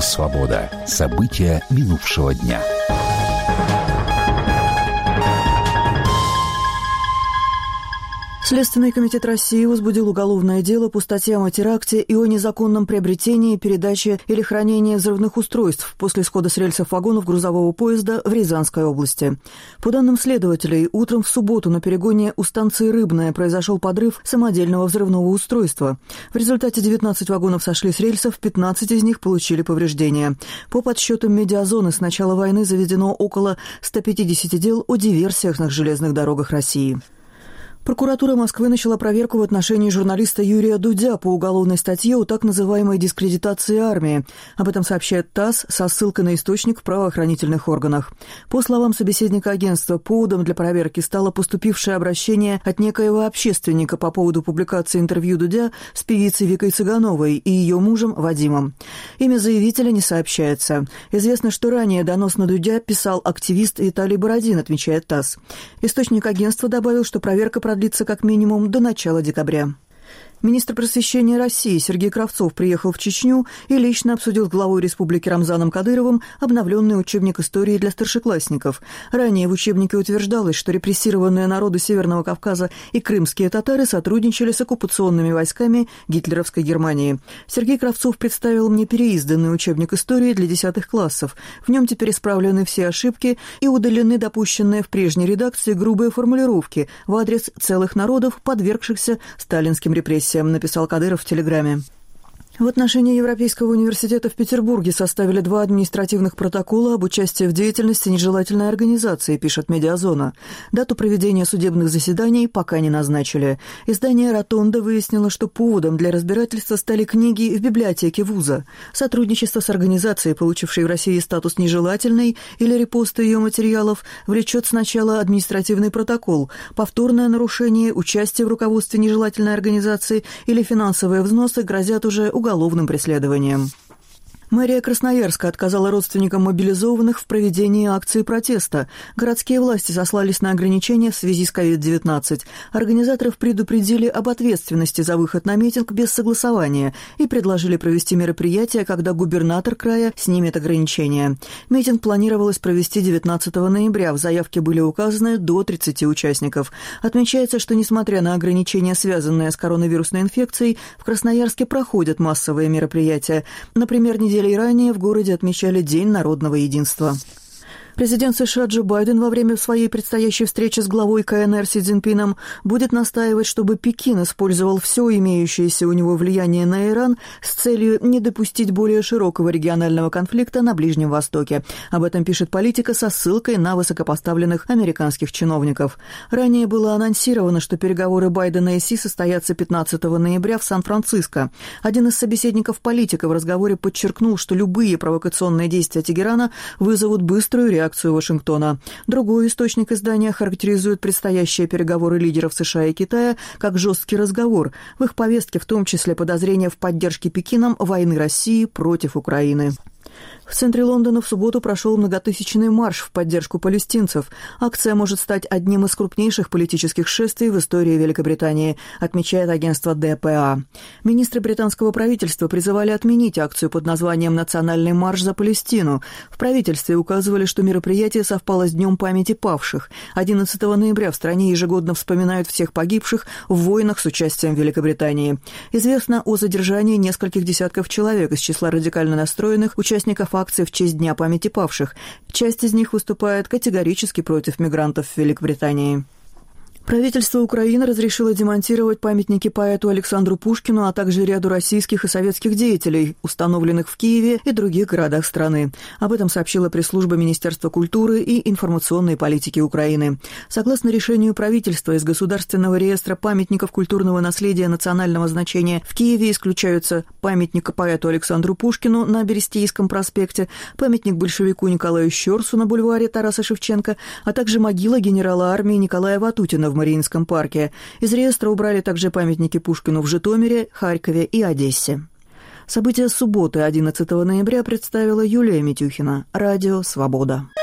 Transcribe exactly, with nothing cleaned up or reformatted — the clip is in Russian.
«Свобода». События минувшего дня. Следственный комитет России возбудил уголовное дело по статьям о теракте и о незаконном приобретении, передаче или хранении взрывных устройств после схода с рельсов вагонов грузового поезда в Рязанской области. По данным следователей, утром в субботу на перегоне у станции «Рыбная» произошел подрыв самодельного взрывного устройства. В результате девятнадцать вагонов сошли с рельсов, пятнадцать из них получили повреждения. По подсчетам «Медиазоны» с начала войны заведено около ста пятидесяти дел о диверсиях на железных дорогах России. Прокуратура Москвы начала проверку в отношении журналиста Юрия Дудя по уголовной статье о так называемой дискредитации армии. Об этом сообщает ТАСС со ссылкой на источник в правоохранительных органах. По словам собеседника агентства, поводом для проверки стало поступившее обращение от некоего общественника по поводу публикации интервью Дудя с певицей Викой Цыгановой и ее мужем Вадимом. Имя заявителя не сообщается. Известно, что ранее донос на Дудя писал активист Виталий Бородин, отмечает ТАСС. Источник агентства добавил, что проверка продлится как минимум до начала декабря. Министр просвещения России Сергей Кравцов приехал в Чечню и лично обсудил с главой республики Рамзаном Кадыровым обновленный учебник истории для старшеклассников. Ранее в учебнике утверждалось, что репрессированные народы Северного Кавказа и крымские татары сотрудничали с оккупационными войсками гитлеровской Германии. Сергей Кравцов представил мне переизданный учебник истории для десятых классов. В нем теперь исправлены все ошибки и удалены допущенные в прежней редакции грубые формулировки в адрес целых народов, подвергшихся сталинским репрессиям, написал Кадыров в телеграме. В отношении Европейского университета в Петербурге составили два административных протокола об участии в деятельности нежелательной организации, пишет «Медиазона». Дату проведения судебных заседаний пока не назначили. Издание «Ротонда» выяснило, что поводом для разбирательства стали книги в библиотеке вуза. Сотрудничество с организацией, получившей в России статус нежелательной, или репосты ее материалов, влечет сначала административный протокол, повторное нарушение, участие в руководстве нежелательной организации или финансовые взносы грозят уже уголовным преследованием. Мэрия Красноярска отказала родственникам мобилизованных в проведении акции протеста. Городские власти сослались на ограничения в связи с ковид девятнадцать. Организаторов предупредили об ответственности за выход на митинг без согласования и предложили провести мероприятие, когда губернатор края снимет ограничения. Митинг планировалось провести девятнадцатого ноября. В заявке были указаны до тридцати участников. Отмечается, что, несмотря на ограничения, связанные с коронавирусной инфекцией, в Красноярске проходят массовые мероприятия. Например, неделю и ранее в городе отмечали День народного единства. Президент США Джо Байден во время своей предстоящей встречи с главой КНР Си Цзиньпином будет настаивать, чтобы Пекин использовал все имеющееся у него влияние на Иран с целью не допустить более широкого регионального конфликта на Ближнем Востоке. Об этом пишет «Политика» со ссылкой на высокопоставленных американских чиновников. Ранее было анонсировано, что переговоры Байдена и Си состоятся пятнадцатого ноября в Сан-Франциско. Один из собеседников «Политика» в разговоре подчеркнул, что любые провокационные действия Тегерана вызовут быструю реакцию реакцию Вашингтона. Другой источник издания характеризует предстоящие переговоры лидеров США и Китая как жесткий разговор. В их повестке в том числе подозрения в поддержке Пекином войны России против Украины. В центре Лондона в субботу прошел многотысячный марш в поддержку палестинцев. Акция может стать одним из крупнейших политических шествий в истории Великобритании, отмечает агентство Д П А. Министры британского правительства призывали отменить акцию под названием «Национальный марш за Палестину». В правительстве указывали, что мероприятие совпало с Днем памяти павших. одиннадцатого ноября в стране ежегодно вспоминают всех погибших в войнах с участием Великобритании. Известно о задержании нескольких десятков человек из числа радикально настроенных участников акции в честь Дня памяти павших. Часть из них выступает категорически против мигрантов в Великобритании. Правительство Украины разрешило демонтировать памятники поэту Александру Пушкину, а также ряду российских и советских деятелей, установленных в Киеве и других городах страны. Об этом сообщила пресс-служба Министерства культуры и информационной политики Украины. Согласно решению правительства, из Государственного реестра памятников культурного наследия национального значения в Киеве исключаются памятник поэту Александру Пушкину на Берестейском проспекте, памятник большевику Николаю Щерсу на бульваре Тараса Шевченко, а также могила генерала армии Николая Ватутина в Мариинском парке. Из реестра убрали также памятники Пушкину в Житомире, Харькове и Одессе. События субботы одиннадцатого ноября представила Юлия Митюхина. Радио «Свобода».